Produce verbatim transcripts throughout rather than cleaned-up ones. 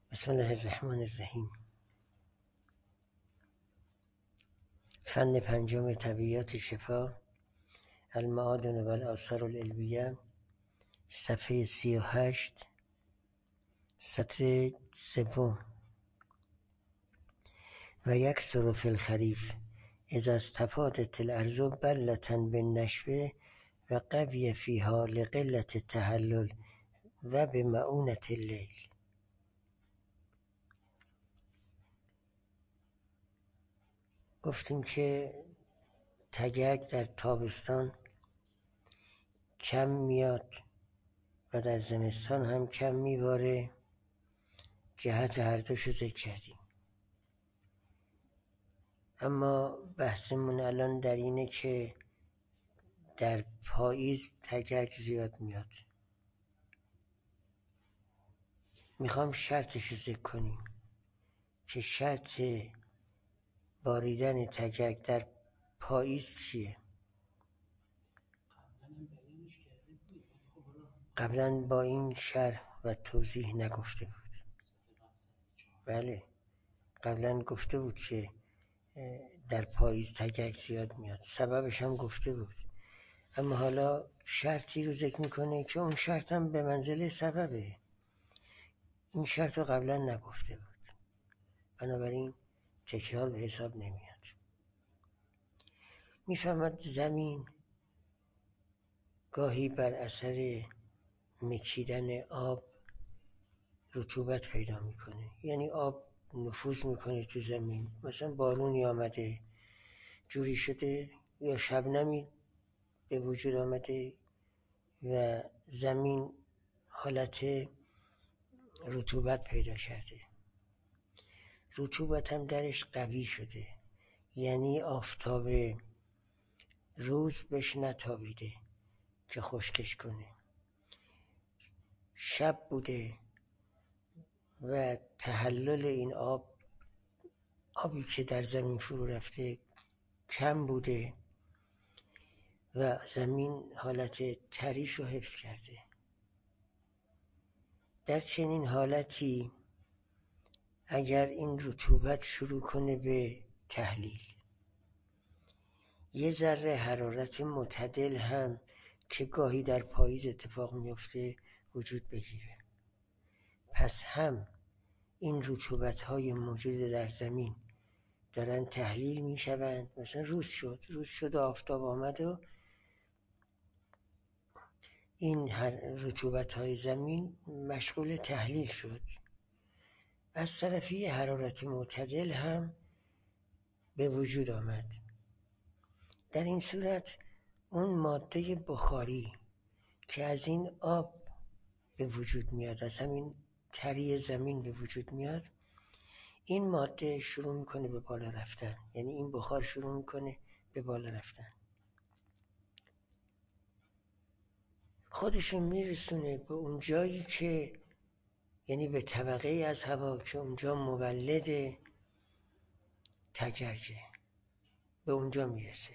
بسم الله الرحمن الرحیم. فن پنجم طبیعیات شفا، المعادن و الآثار العلمیه، صفحه سی و هشت، سطر سوم. و یکثر فی الخریف اذا استفادت الارض بلة بالنشو و قوی فیها لقلة التحلل و بمعونة اللیل. گفتیم که تگرگ در تابستان کم میاد و در زمستان هم کم میباره. جهت هر دوشو ذکر کردیم، اما بحثمون الان در اینه که در پاییز تگرگ زیاد میاد. میخوام شرطشو ذکر کنیم که شرط باریدن تگرگ در پاییز چیه؟ قبلا با این شرح و توضیح نگفته بود. بله، قبلا گفته بود که در پاییز تگرگ زیاد میاد، سببش هم گفته بود، اما حالا شرطی رو ذکر میکنه که اون شرط هم به منزله سببه. این شرط رو قبلا نگفته بود، بنابراین تکرار به حساب نمیاد. میفهمد زمین گاهی بر اثر مکیدن آب رطوبت پیدا میکنه، یعنی آب نفوذ میکنه تو زمین. مثلا بارونی آمده جوری شده یا شبنمی به وجود آمده و زمین حالت رطوبت پیدا کرده. رطوبت هم درش قوی شده، یعنی آفتاب روز بهش نتابیده که خشکش کنه. شب بوده و تحلل این آب، آبی که در زمین فرو رفته، کم بوده و زمین حالت تریش رو حفظ کرده. در چنین حالتی اگر این رطوبت شروع کنه به تحلیل، یه ذره حرارت معتدل هم که گاهی در پاییز اتفاق میفته وجود بگیره، پس هم این رطوبت‌های موجود در زمین دارن تحلیل میشوند. مثلا روز شد روز شد و آفتاب آمد و این رطوبت‌های زمین مشغول تحلیل شد. از طرفی حرارت معتدل هم به وجود آمد. در این صورت اون ماده بخاری که از این آب به وجود میاد، از همین تری زمین به وجود میاد، این ماده شروع میکنه به بالا رفتن، یعنی این بخار شروع میکنه به بالا رفتن، خودشون میرسونه به اون جایی که، یعنی به طبقه از هوا که اونجا مولد تگرگه، به اونجا میرسه.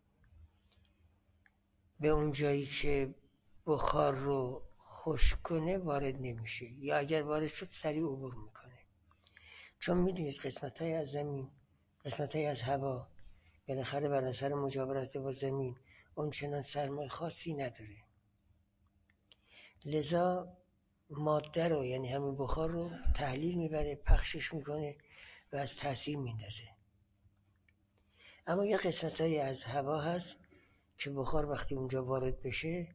به اون جایی که بخار رو خشک کنه وارد نمیشه، یا اگر وارد شد سریع عبور میکنه. چون میدونید قسمت های از زمین، قسمت های از هوا بالاخره بر اثر مجاورت با زمین اون چنان سرمایه خاصی نداره، لذا ماده رو، یعنی همین بخار رو تحلیل میبره، پخشش میکنه و از تاثیر میندازه. اما یه قسمت های از هوا هست که بخار وقتی اونجا وارد بشه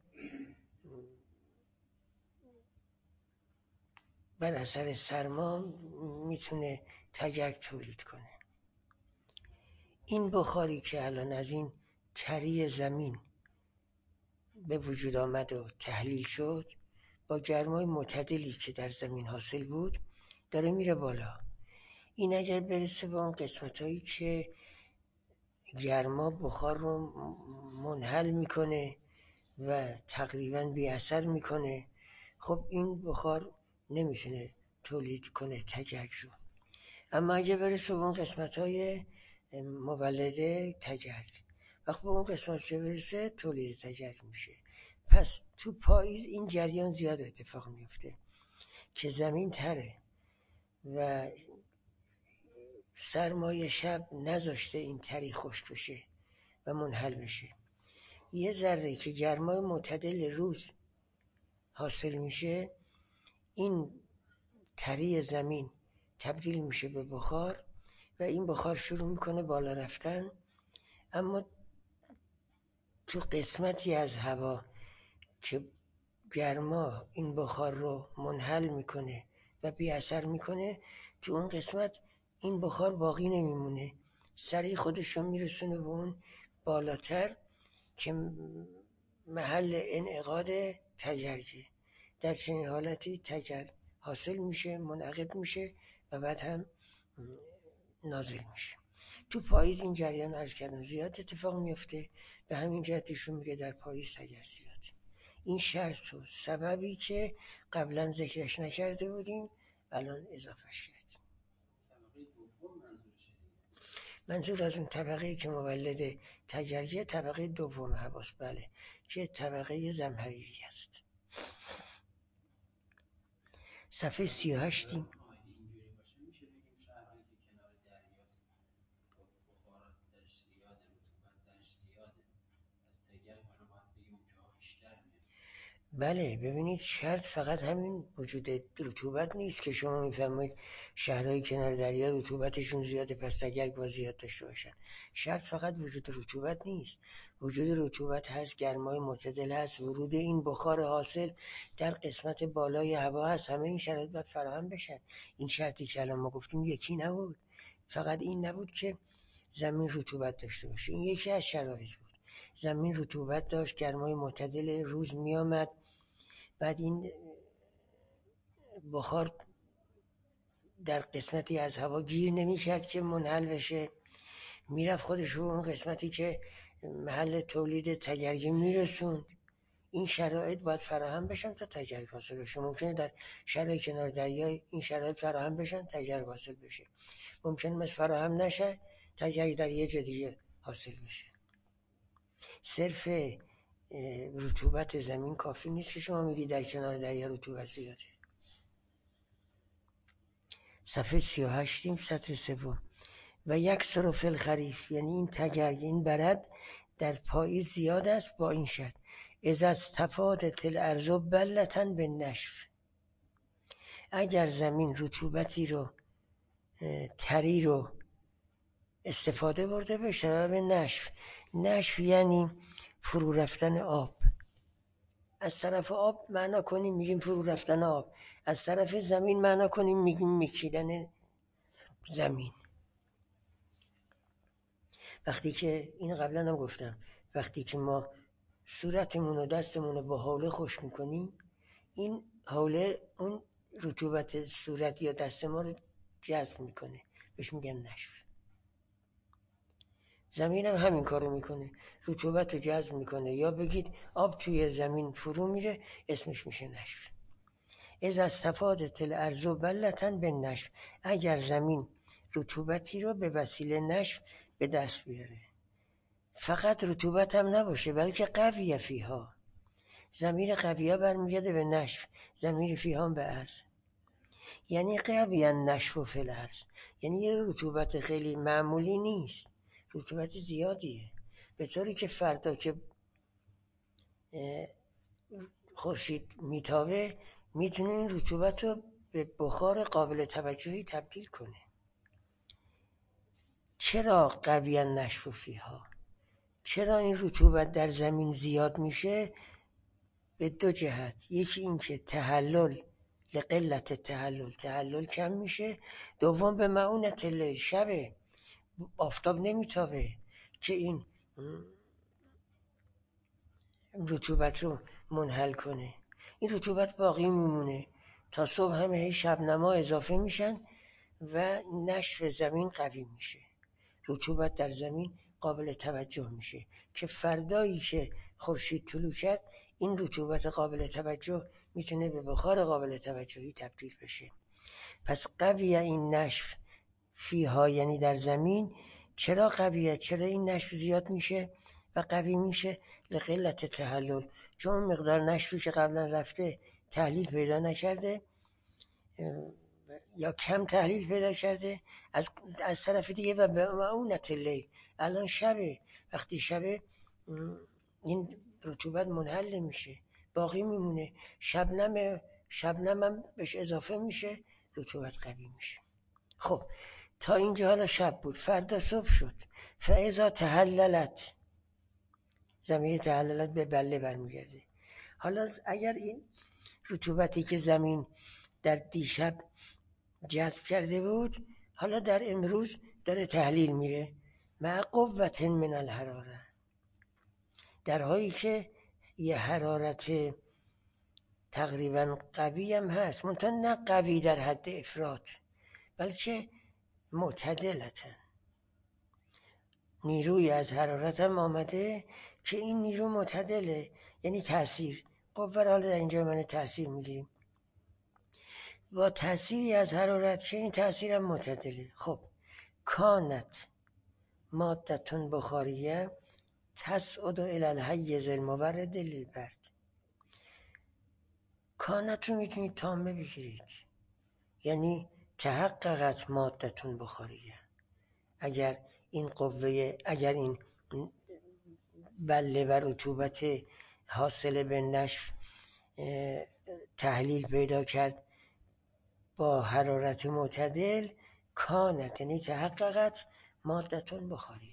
بر اثر سرما میتونه تگرگ تولید کنه. این بخاری که الان از این تری زمین به وجود آمد و تحلیل شد، با گرمای معتدلی که در زمین حاصل بود داره میره بالا. این اگر برسه به اون قسمت هایی که گرما بخار رو منحل میکنه و تقریبا بی اثر میکنه، خب این بخار نمیتونه تولید کنه تگرگ رو. اما اگه برسه به اون قسمت های مولده تگرگ، وقتی به اون قسمت که برسه تولید تگرگ میشه. پس تو پاییز این جریان زیاد اتفاق میفته که زمین تره و سرمای شب نذاشته این تری خشک بشه و منحل بشه. یه ذره که گرمای معتدل روز حاصل میشه، این تری زمین تبدیل میشه به بخار و این بخار شروع میکنه بالا رفتن. اما تو قسمتی از هوا که گرما این بخار رو منحل میکنه و بی اثر میکنه، تو اون قسمت این بخار باقی نمیمونه، سریع خودش رو میرسونه به اون بالاتر که محل انعقاد تگرگه. در چنین حالتی تگر حاصل میشه، منعقد میشه و بعد هم نازل میشه. تو پاییز این جریان عرض کردم زیاد اتفاق میفته، به همین جهتشون میگه در پاییز تگر زیاد. این شرط و سببی که قبلا ذکرش نکرده بودیم الان اضافه شد. منظور از اون طبقه‌ای که مولد تگرگه طبقه دوم هواست، بله، که طبقه زمهریری است. صفحه سی و هشتیم. بله ببینید، شرط فقط همین وجود رطوبت نیست که شما میفرمایید شهرهای کنار دریا رطوبتشون زیاده پس تگرگ باید زیاد داشته باشن. شرط فقط وجود رطوبت نیست، وجود رطوبت هست، گرمای معتدل هست، ورود این بخار حاصل در قسمت بالای هوا هست. همه این شرایط باید فراهم بشن. این شرطی که الان ما گفتیم یکی نبود، فقط این نبود که زمین رطوبت داشته باشه، این یکی از شرایط بود. زمین رطوبت داشت، گرمای معتدل روز می آمد، بعد این بخار در قسمتی از هوا گیر نمی کرد که منحل بشه، میرفت خودش رو اون قسمتی که محل تولید تگرگه میرسوند. این شرایط باید فراهم بشن تا تگرگ حاصل بشه. ممکنه در شهرهای کنار دریا این شرایط فراهم بشن تگرگ حاصل بشه، ممکنه مثل فراهم نشه تگرگ در یه جا دیگه حاصل بشه. صرف رطوبت زمین کافی نیست که شما میگی در کنار دریا رطوبت زیاده. صفحه سی و هشتیم، سطر سوم. و یک صرف الخریف، یعنی این تگرگ، این برد در پاییز زیاد است با این شرط: اذا استفادت الارض بلة بالنشف، اگر زمین رطوبتی رو تری رو استفاده برده به سبب نشف. نشف یعنی فرو رفتن آب. از طرف آب معنا کنیم میگیم فرو رفتن آب، از طرف زمین معنا کنیم میگیم میکیدن زمین. وقتی که این قبلا هم گفتم، وقتی که ما صورتمون و دستمون رو با حوله خشک میکنیم، این حوله اون رطوبت صورت یا دست ما رو جذب میکنه، بهش میگن نشف. زمین هم همین کارو میکنه، رطوبت رو جذب میکنه، یا بگید آب توی زمین فرو میره، اسمش میشه نشف. اذا استفادت الارض بلة بالنشف، اگر زمین رطوبتی رو به وسیله نشف به دست بیاره. فقط رطوبت هم نباشه بلکه قویه فیها، ضمیر قویه برمیگرده به نشف، ضمیر فیها هم به ارض. یعنی قویه نشف و فی الارض، یعنی یه رطوبت خیلی معمولی نیست، رطوبت زیادیه، به طوری که فردا که خورشید میتابه میتونه این رطوبت رو به بخار قابل توجهی تبدیل کنه. چرا قویه نشف و فیها؟ چرا این رطوبت در زمین زیاد میشه؟ به دو جهت. یکی این که تحلل، لقلت تحلل، تحلل کم میشه. دوم به معونت لیل، شب آفتاب نمیتابه که این رطوبت رو منحل کنه. این رطوبت باقی میمونه تا صبح، همه هی شبنما اضافه میشن و نشف زمین قوی میشه، رطوبت در زمین قابل توجه میشه که فردایی که خورشید طلوع کرد این رطوبت قابل توجه میتونه به بخار قابل توجهی تبدیل بشه. پس قویه این نشف فیها، یعنی در زمین. چرا قویه؟ چرا این نشف زیاد میشه و قوی میشه؟ لقلت تحلل، چون مقدار نشفی که قبلا رفته تحلیل پیدا نکرده یا کم تحلیل پیدا کرده، از از طرف دیگه و به معونت لیل، الان شبه، وقتی شبه این رطوبت منحل میشه، باقی میمونه، شبنم شبنم هم بهش اضافه میشه، رطوبت قوی میشه. خب تا اینجا حالا شب بود، فردا صبح شد. فاذا تحللت، ضمیر تحللت به بله برمیگرده. حالا اگر این رطوبتی که زمین در دیشب جذب کرده بود حالا در امروز داره تحلیل میره، مع قوة من الحراره، در حالی که یه حرارت تقریبا قوی هم هست، منتها نه قوی در حد افراط بلکه معتدلتن. نیروی از حرارت هم آمده که این نیرو معتدله، یعنی تأثیر قوه را در اینجا معنی تأثیر میگیریم، با تأثیری از حرارت که این تأثیر هم معتدله. خب کانت مادتون بخاریه تسعد الی الحیز المورد للبرد. کانت رو میتونید تامه بگیرید، یعنی تحققت مادتون بخاریه، اگر این قوه، اگر این بله و رطوبت حاصل به نشف تحلیل پیدا کرد با حرارت معتدل، کانت یعنی تحققت مادتون بخاریه.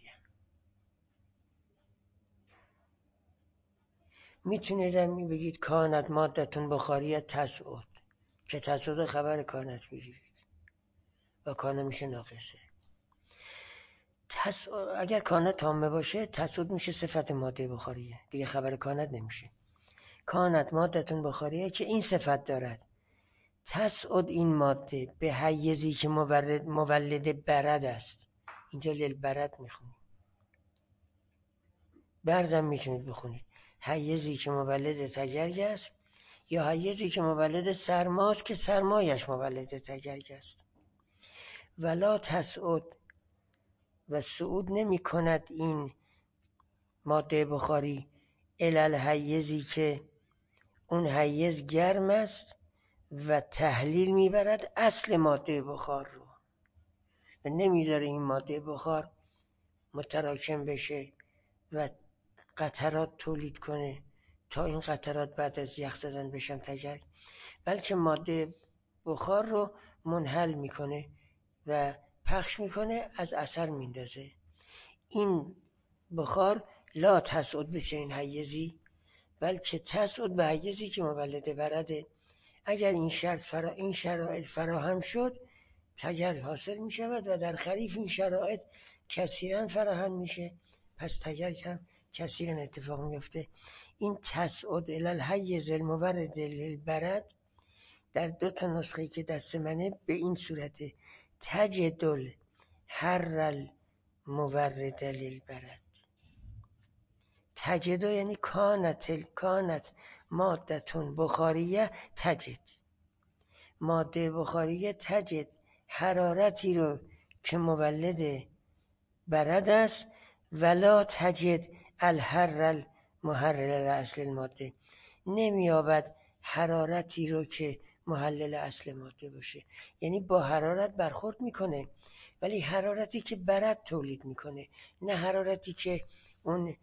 میتونید هم بگید کانت مادتون بخاریه تسعد، که تسعد خبر کانت بگیرید و کانه میشه ناقصه. تس... اگر کانت تامه باشه تسعد میشه صفت ماده بخاریه، دیگه خبر کانت نمیشه. کانت مادتون بخاریه که این صفت دارد، تسعد این ماده به حیزی که مولد, مولد برد است. اینجا لیل برد میخونید، بردم میتونید بخونید، حیزی که مولد تگرگ است، یا حیزی که مولد سرماست که سرمایش مولد تگرگ است. ولا تسعد، و صعود نمی کند این ماده بخاری الی الحیزی که اون حیز گرم است و تحلیل میبرد اصل ماده بخار رو و نمیذاره این ماده بخار متراکم بشه و قطرات تولید کنه تا این قطرات بعد از یخ زدن بشن تگرگ، بلکه ماده بخار رو منحل میکنه و پخش میکنه، از اثر میندازه. این بخار لا تسعد به چنین حیزی، بلکه تسعد به حیزی که مولد برده. اگر این شرط فرا این شرایط فراهم شد تگرگ حاصل می شود و در خریف این شرایط کثیرا فراهم میشه، پس تگرگ هم کثیرا اتفاق میفته. این تسعد الی الحیز المورد للبرد در دو تا نسخه که دست منه به این صورت تجدل حر المورد للبرد. تجد یعنی کانت کانت مادتون بخاریه تجد، ماده بخاریه تجد حرارتی رو که مولد برد است، ولا تجد الحر المحرر اصل الماده، نمیابد حرارتی رو که محلل اصل ماده باشه، یعنی با حرارت برخورد میکنه ولی حرارتی که برد تولید میکنه، نه حرارتی که اون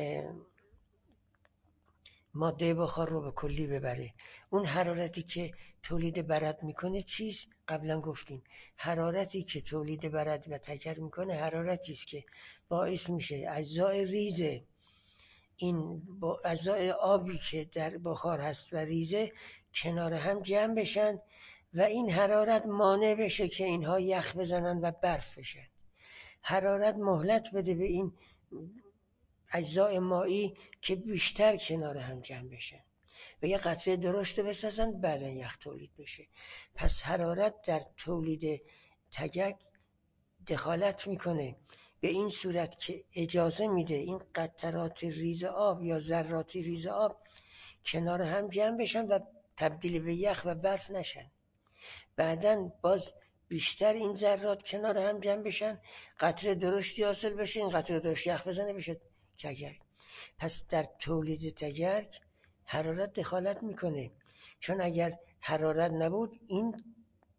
ماده بخار رو به کلی ببره. اون حرارتی که تولید برد میکنه چیست؟ قبلا گفتیم حرارتی که تولید برد و تگرگ میکنه حرارتی است که باعث میشه اجزای ریزه، این با اجزای آبی که در بخار هست و ریزه کنار هم جمع بشن و این حرارت مانع بشه که اینها یخ بزنن و برف بشن. حرارت مهلت بده به این اجزای مایی که بیشتر کنار هم جمع بشن و یه قطره درشت بسازن بعدن یخ تولید بشه. پس حرارت در تولید تگرگ دخالت میکنه به این صورت که اجازه میده این قطرات ریز آب یا ذرات ریز آب کنار هم جمع بشن و تبدیل به یخ و برف نشن. بعدن باز بیشتر این ذرات کنار هم جمع بشن، قطره درشتی حاصل بشه، این قطره درشت یخ بزنه بشه تگرگ. پس در تولید تگرگ حرارت دخالت میکنه، چون اگر حرارت نبود این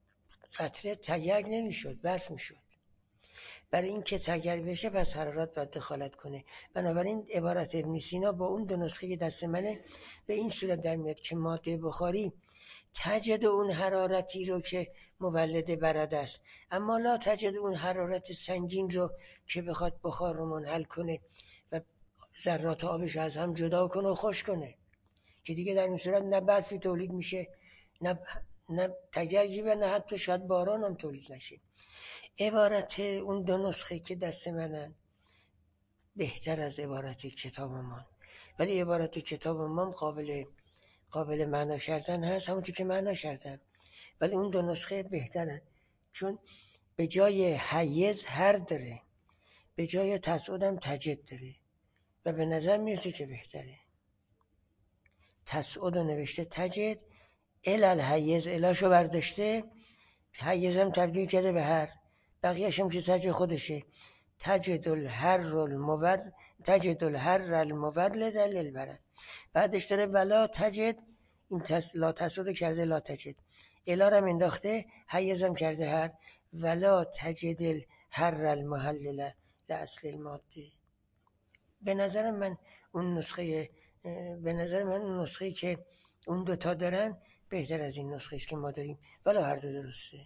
قطره تگرگ نمیشد، برف میشد. برای این که تگرگ بشه پس حرارت باید دخالت کنه. بنابراین عبارت ابن سینا با اون دو نسخه که دست منه به این صورت در میاد که ماده بخاری تجد اون حرارتی رو که مولد برد است، اما لا تجد اون حرارت سنگین رو که بخواد بخار رو منحل کنه و ذرات آبش از هم جدا کنه و خوش کنه، که دیگه در این صورت نه برفی تولید میشه، نه نه تگرگی و نه حتی شاید باران هم تولید نشه. عبارت اون دو نسخه که دست منن بهتر از عبارت کتاب ما، ولی عبارت کتاب ما قابل قابل معنا کردن هست، همونطور که معنا کردن، ولی اون دو نسخه بهترن، چون به جای حیز هر داره، به جای تسعود هم تجد داره و به نظر میرسه که بهتره. تسعود رو نوشته تجد، الال حیز الاشو برداشته، حیز هم تبدیل کرده به هر، بقیهش هم که سجد خودشه. تجد الهر المورد تجد الهر المولد للبرد. بعدش داره ولا تجد، این تس لا تسعود کرده لا تجد، الا رو انداخته، حیز هم کرده هر، ولا تجد الهر المحلل لاصل الماده. به نظر من اون نسخه به نظر من اون نسخه‌ای که اون دوتا دارن بهتر از این نسخه است که ما داریم، ولی هر دو درسته.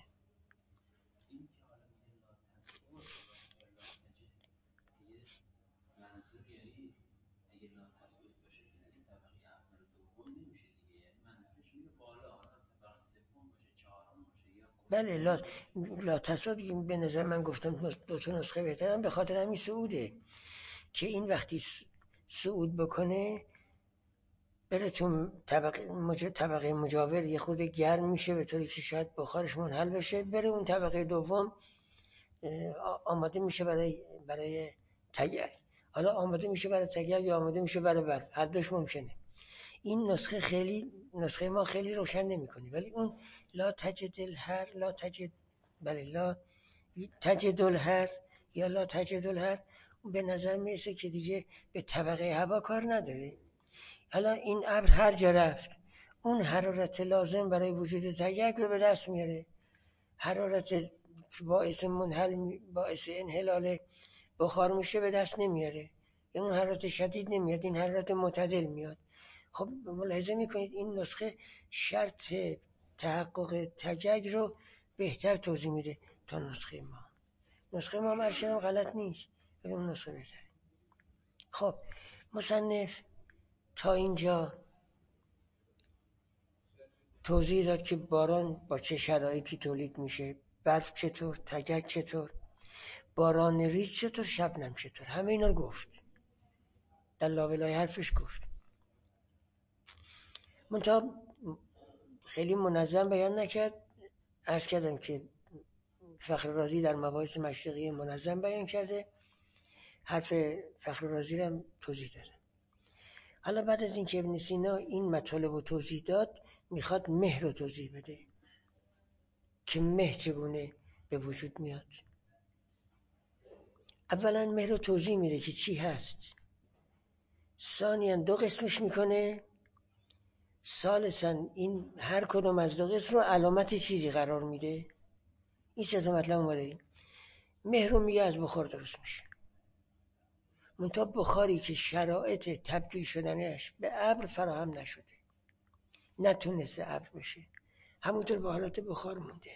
بله لا, لا تصادی به نظر من گفتم دو تا نسخه بهترن، به خاطر همین صعوده که این وقتی صعود بکنه بره تو طبقه, مج... طبقه مجاور یه خود گرم میشه به طوری که شاید بخارش منحل بشه، بره اون طبقه دوم آماده میشه برای برای تگرگ. حالا آماده میشه برای تگرگ یا آماده میشه برای برف، هر دوش ممکنه. این نسخه خیلی نسخه ما خیلی روشن نمیکنه، ولی اون لا تجد الهر لا تجد بله لا تجد الهر یا لا تجد الهر به نظر میرسه که دیگه به طبقه هوا کار نداره. حالا این ابر هر جا رفت اون حرارت لازم برای وجود تگرگ رو به دست میاره، حرارت که باعث منحل باعث انحلال بخار میشه به دست نمیاره، اون حرارت شدید نمیاد، این حرارت معتدل میاد. خب ملاحظه میکنید این نسخه شرط تحقق تگرگ رو بهتر توضیح میده تا نسخه ما. نسخه ما مرشن غلط نیست، ولی اون نسخه بهتر. خب مصنف تا اینجا توضیح داد که باران با چه شرایطی تولید میشه، برف چطور، تگرگ چطور، باران ریز چطور، شبنم چطور، همه اینا گفت، در لابلای حرفش گفت. منتها خیلی منظم بیان نکرد. عرض کردم که فخر رازی در مباحث مشرقی منظم بیان کرده، حرف فخر رازی رو هم توضیح داده. حالا بعد از اینکه ابن سینا این مطالب رو توضیح داد میخواد مه رو توضیح بده که مه چگونه به وجود میاد. اولا مه رو توضیح میده که چی هست، ثانیاً دو قسمش میکنه، ثالثاً این هر کدوم از دو قسم رو علامت چیزی قرار میده. این سه تا مطلب ما داریم. مه رو میگه از بخار درست میشه، منتها بخاری که شرایط تبدیل شدنش به ابر فراهم نشده، نتونسته ابر بشه، همونطور به حالت بخار مونده.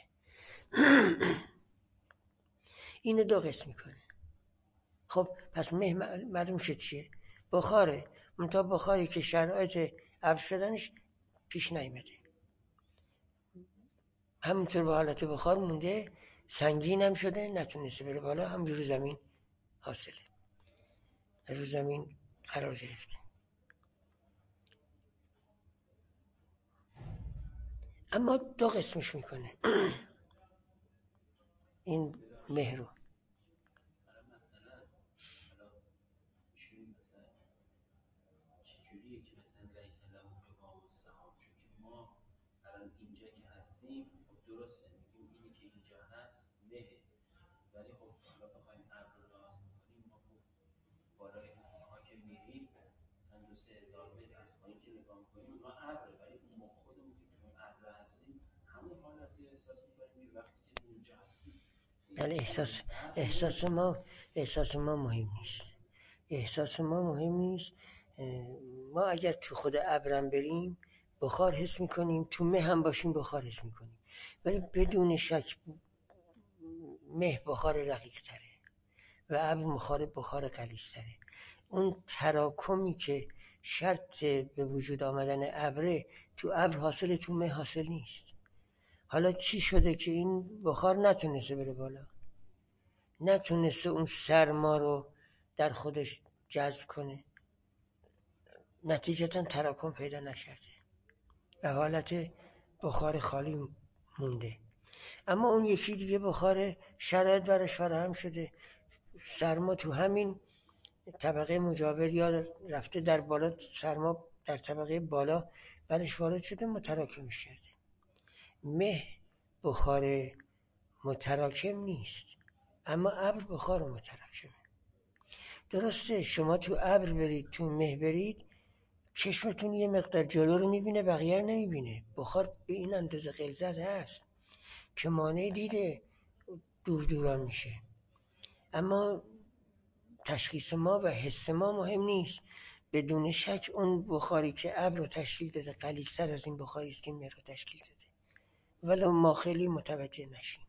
اینو دو قسم میکنه. خب پس مه معلوم شد چیه؟ بخاره، منتها بخاری که شرایط ابر شدنش پیش نیامده، همونطور به حالت بخار مونده، سنگین هم شده، نتونسته بره بالا، هم رو زمین حاصله، رو زمین قرار گرفته. اما دو قسمش میکنه این مه رو. بله احساس احساس ما احساس ما مهم نیست. احساس ما مهم نیست. ما اگر تو خود ابرم بریم بخار حس میکنیم، تو مه هم باشیم بخار حس میکنیم، ولی بدون شک مه بخار رقیق تره و ابر بخار بخار غلیظ تره. اون تراکمی که شرط به وجود آمدن ابره تو ابر حاصل، تو مه حاصل نیست. حالا چی شده که این بخار نتونسته بره بالا، نتونسته اون سرما رو در خودش جذب کنه، نتیجتا تراکم پیدا نکرده و حالت بخار خالی مونده. اما اون یکی دیگه بخار شرایط برش فراهم شده، سرما تو همین طبقه مجاور یا رفته در بالا، سرما در طبقه بالا برش وارد شده، متراکمش کرده. مه بخار متراکم نیست، اما ابر بخار متراکمه. درسته شما تو ابر برید، تو مه برید، چشمتون یه مقدار جلو رو میبینه، بقیه رو نمیبینه. بخار به این اندازه غلظت هست که مانع دیده دور دوران میشه. اما تشخیص ما و حس ما مهم نیست. بدون شک اون بخاری که ابر رو تشکیل داده غلیظ‌تر از این بخاری است که مه رو تشکیل داده، ولو ما خیلی متوجه نشیم.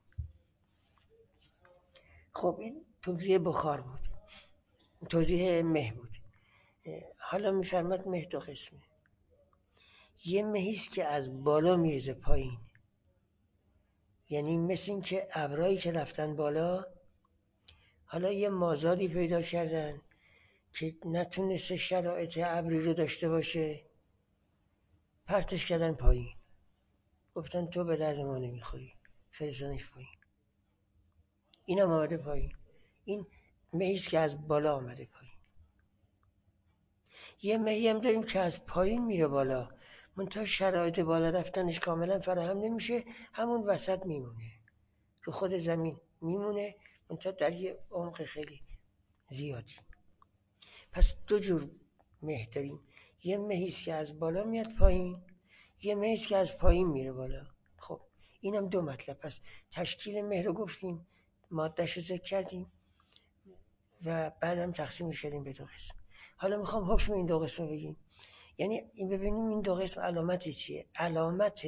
خب این توضیح بخار بود، توضیح مه بود. حالا میفرماد مه دو قسمه. یه مهیست که از بالا میرزه پایین، یعنی مثل این که ابرایی که رفتن بالا حالا یه مازادی پیدا کردن که نتونسته شرایط ابری رو داشته باشه، پرتش کردن پایین، گفتن تو به درد ما نمیخوری، فرستادنش پایین. این هم آمده پایین. این مهیست که از بالا آمده پایین. یه مهی هم داریم که از پایین میره بالا، منتها شرایط بالا رفتنش کاملا فراهم نمیشه، همون وسط میمونه، رو خود زمین میمونه، منتها در یه عمق خیلی زیادی. پس دو جور مه داریم. یه مهیست که از بالا میاد پایین، یه مهیست که از پایین میره بالا. خب اینم دو مطلب. پس تشکیل مه رو گفتیم، مادهش رو ذکر کردیم و بعدم تقسیم شدیم به دو قسم. حالا میخوام حکم این دو قسم رو بگیم. یعنی این ببینیم این دو قسم علامتی چیه. علامت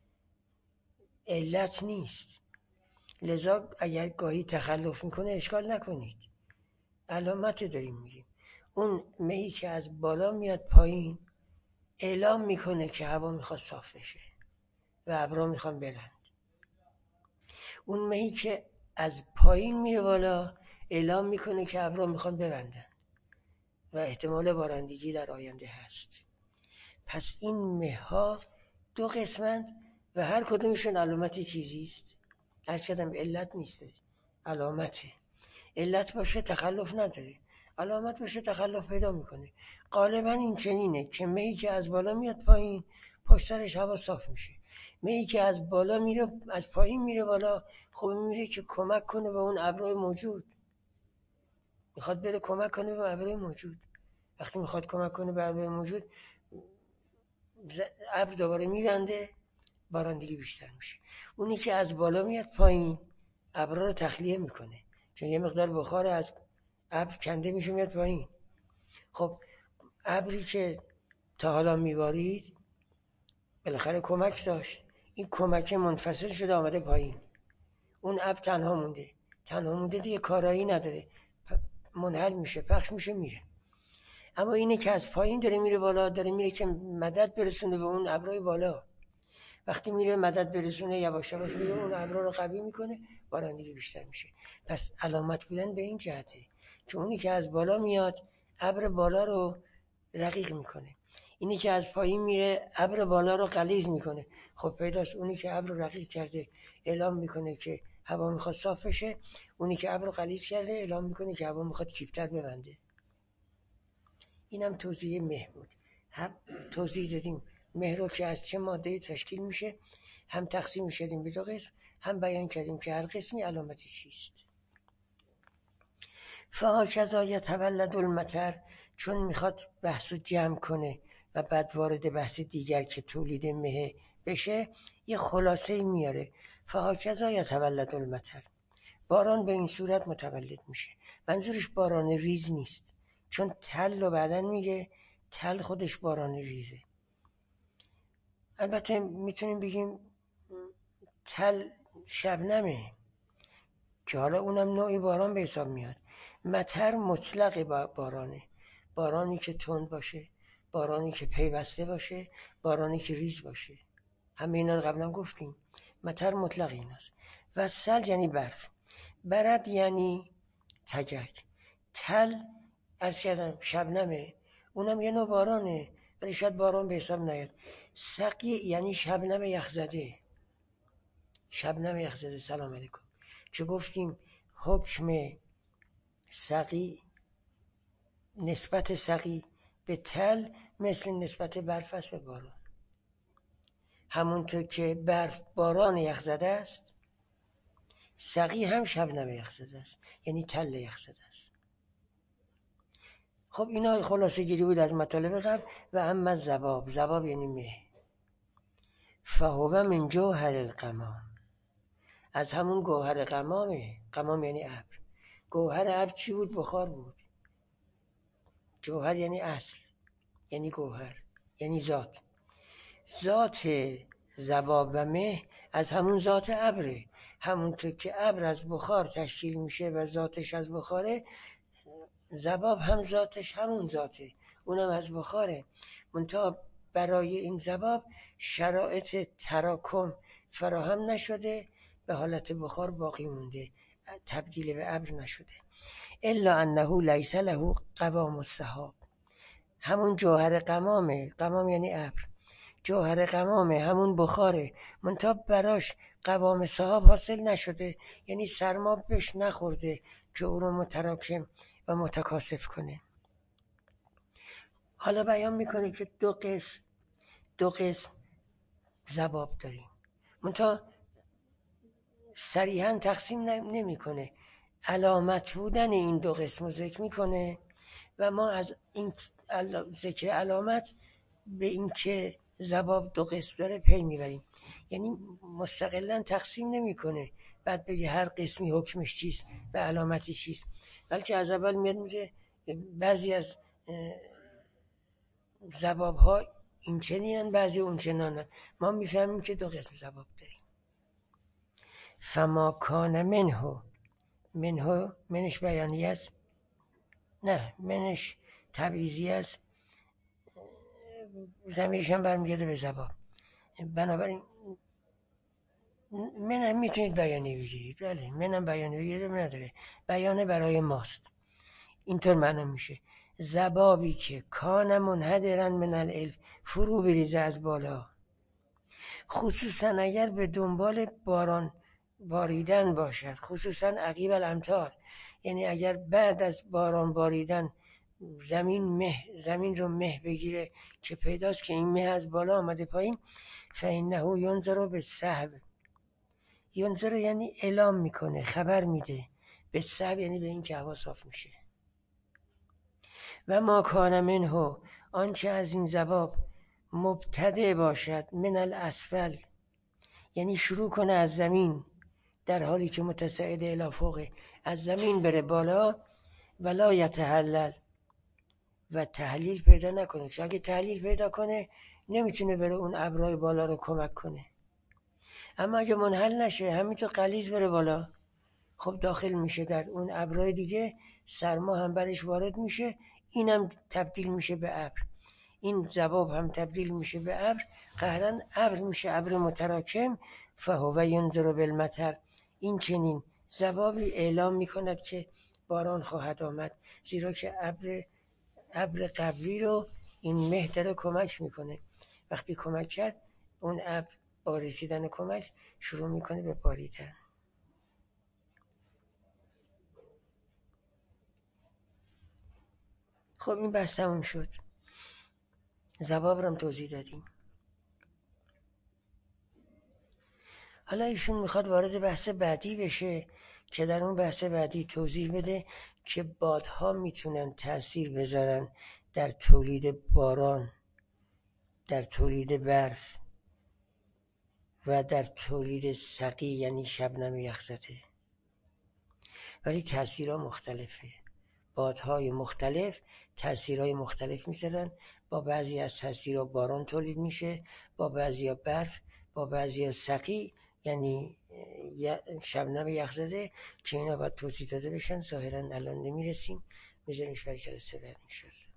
علت نیست، لذا اگر گاهی تخلف میکنه اشکال نکنید، علامت داریم میگیم. اون مهی که از بالا میاد پایین اعلام میکنه که هوا میخواد صاف بشه و ابرا میخوان بلند. اون مهی که از پایین میره بالا اعلام میکنه که ابرا میخوان ببندن و احتمال بارندگی در آینده هست. پس این مه ها دو قسمند و هر کدومشون علامتی چیزی است. عرض کردم علت نیست، علامته. علت باشه تخلف نداره، علامت باشه تخلف پیدا میکنه. غالبا این چنینه که مهی که از بالا میاد پایین پشت سرش هوا صاف میشه. مهی که از بالا میره از پایین میره بالا، خب میره که کمک کنه به اون ابرهای موجود، میخواد بره کمک کنه به ابرهای موجود. وقتی میخواد کمک کنه به ابرهای موجود، ابر دوباره میبنده، بارندگی بیشتر میشه. اونی که از بالا میاد پایین ابرها رو تخلیه میکنه، چون یه مقدار بخار از ابر کنده میشه میاد پایین. خب ابری که تا حالا میبارید بالاخره کمک داشت، این کمک منفصل شده آمده پایین، اون ابر تنها مونده، تنها مونده دیگه کارایی نداره، منحل میشه، پخش میشه، میره. اما اینه که از پایین داره میره بالا، داره میره که مدد برسونه به اون ابرهای بالا. وقتی میره مدد برسونه یواش یواش میره اون ابرها رو قوی میکنه، بارندگی بیشتر میشه. پس علامت بودن به این جهته که اونی که از بالا میاد ابر بالا رو رقیق میکنه، اینی که از پایین میره ابر بالا رو غلیظ میکنه. خب پیداست اونی که ابر رو رقیق کرده اعلام میکنه که هوا میخواد صاف بشه، اونی که ابر رو غلیظ کرده اعلام میکنه که هوا میخواد کیپتر ببنده. اینم توضیح مه بود. هم توضیح دادیم مه رو که از چه ماده تشکیل میشه، هم تقسیم شدیم به دو قسم، هم بیان کردیم که هر قسمی علامتی چیست. فهاکذا یتولد المطر، چون میخواد بحث رو جمع کنه و بعد وارد بحث دیگر که تولید مه بشه، یه خلاصه میاره. فهاکذا یتولد المطر. باران به این صورت متولد میشه. منظورش باران ریز نیست، چون تل رو بعدن میگه تل خودش باران ریزه. البته میتونیم بگیم تل شبنمه که حالا اونم نوعی باران به حساب میاد. مطر مطلق بارانه، بارانی که تند باشه، بارانی که پیوسته باشه، بارانی که ریز باشه. همه اینا رو قبلا گفتیم. مطر مطلق ایناست. و ثلج یعنی برف. برد یعنی تگک. تل عرض کردم شبنمه، اونم یه نوع بارانه ولی شاید باران به حساب نیاد. سقی یعنی شبنم یخزده. شبنم یخزده. سلام علیکم. که گفتیم حکم سقی، نسبت سقی به تل مثل نسبت برف است به باران. همونطور که برف باران یخزده است، سقی هم شبنم یخزده است، یعنی تل یخزده است. خب اینا خلاصه گیری بود از مطالب قبل. و اما ذباب، ذباب یعنی مه. فهو من جوهر الغمام، از همون گوهر غمامه. غمام یعنی ابر. گوهر ابر چی بود؟ بخار بود. جوهر یعنی اصل، یعنی گوهر، یعنی ذات. ذات ذباب و مه از همون ذات ابره. همونطور که ابر از بخار تشکیل میشه و ذاتش از بخاره، ذباب هم ذاتش همون ذاته، اونم از بخاره. منتها برای این ذباب شرایط تراکم فراهم نشده، به حالت بخار باقی مونده، تبدیل به ابر نشده. الا انه لیس له قوام السحاب، همون جوهر غمامه. غمام یعنی ابر. جوهر غمامه، همون بخاره، منتها براش قوام سحاب حاصل نشده، یعنی سرما بهش نخورده که او رو متراکم و متکاثف کنه. حالا بیان میکنه که دو قسم دو قسم ذباب داریم، منتها صریحا تقسیم نمیکنه. علامت بودن این دو قسم رو ذکر میکنه و ما از این ذکر علامت به این که ذباب دو قسم داره پی میبریم. یعنی مستقلا تقسیم نمیکنه بعد بگه هر قسمی حکمش چیست و علامتی چیست، بلکه از اول میاد میگه بعضی از ذباب ها این چنینن، بعضی اون چنانن. ما میفهمیم که دو قسم ذباب داریم. فما کان منه، منه منش بیانی است، نه منش تبعیضی است، ضمیرش هم برمیگرده به ذباب. بنابراین من هم میتونید بیانی بگیرید، بله من هم بیانی بگیرید نداره، بیانه برای ماست. اینطور معنا میشه ذبابی که کان منحدرن من الالف، فرو بریزه از بالا، خصوصا اگر به دنبال باران باریدن باشد، خصوصا عقیب الامطار، یعنی اگر بعد از باران باریدن زمین مه زمین رو مه بگیره که پیداست که این مه از بالا آمده پایین، فانه ینظر بالسحب. ینظر یعنی اعلام میکنه، خبر میده. بالسحب یعنی به این که هوا صاف میشه. و ما کان منه، آنچه از این ذباب مبتدع باشد، من الاسفل یعنی شروع کنه از زمین، در حالی که متصاعد الی فوقه، از زمین بره بالا، ولا یتحلل و تحلیل پیدا نکنه. چون اگه تحلیل پیدا کنه نمیتونه بره اون ابرهای بالا رو کمک کنه. اما اگه منحل نشه، همینطور غلیظ بره بالا، خب داخل میشه در اون ابرهای دیگه، سرما هم برش وارد میشه، اینم تبدیل میشه به ابر، این ذباب هم تبدیل میشه به ابر، قهرن ابر میشه ابر متراکم. فهو ینظر بالمطر، این چنین ذبابی اعلام میکند که باران خواهد آمد، زیرا که ابر ابر قبلی رو این مه داره کمک میکنه. وقتی کمک کرد، اون ابر با رسیدن کمک شروع میکنه به باریدن. خب این بحث تموم شد. ذباب رو هم توضیح دادیم. حالا ایشون میخواد وارد بحث بعدی بشه که در اون بحث بعدی توضیح بده که بادها میتونن تأثیر بذارن در تولید باران، در تولید برف و در تولید سقی یعنی شبنم یخزده، ولی تاثیرها مختلفه. بادهای مختلف تاثیرهای مختلف میزدن. با بعضی از تاثیرها باران تولید میشه، با بعضی ها برف، با بعضی ها سقی یعنی شبنم یخزده که اینا باید توضیح داده بشن. ظاهرا الان نمیرسیم، بذاریم برای جلسه بعد انشاءالله.